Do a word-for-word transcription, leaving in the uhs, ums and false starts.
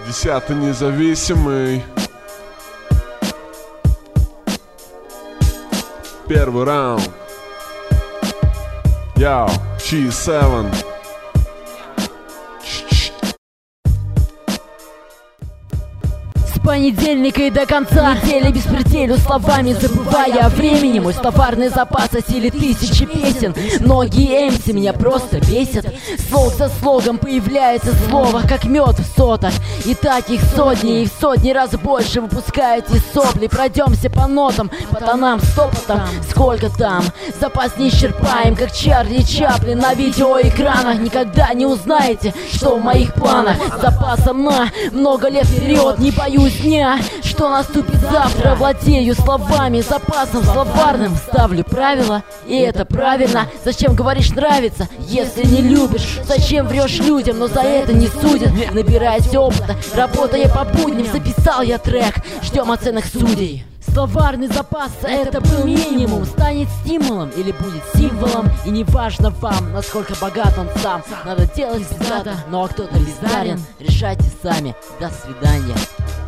Десятый независимый. Первый раунд. Йоу, Чи семь. С понедельника и до конца недели беспределю словами, забывая о времени. Мой словарный запас о силе тысячи песен. Многие эмси меня просто бесят. Слог за слогом появляется слово, как мед в сотах. И таких сотни, и в сотни раз больше выпускаете сопли. Пройдемся по нотам, по тонам, стопотам. Сколько там? Запас не исчерпаем, как Чарли Чаплин на видеоэкранах. Никогда не узнаете, что в моих планах. Запасом на много лет вперед. Не боюсь дня, что наступит завтра. Владею словами, запасом словарным. Ставлю правила, и это правильно. Зачем говоришь нравится, если не любишь? Зачем врешь людям, но за это не судят? Набираясь опыта, работая по будням, записал я трек. Ждем оценок судей. Словарный запас — это был минимум. Станет стимулом или будет символом. И не важно вам, насколько богат он сам. Надо делать всегда, но а кто-то бездарен. Решайте сами. До свидания.